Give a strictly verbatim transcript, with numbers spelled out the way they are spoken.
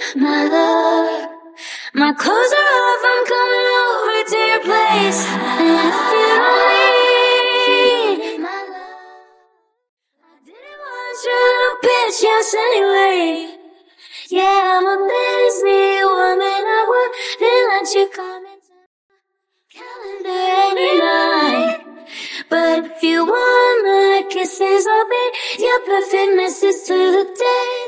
my love. My clothes are off, I'm coming over to your place. And if you don't leave, my love, I didn't want your little bitch ass anyway. Yeah, I'm a busy woman, I wouldn't let you come into my calendar any night. But if you want my kisses, I'll be your perfect missus to the day.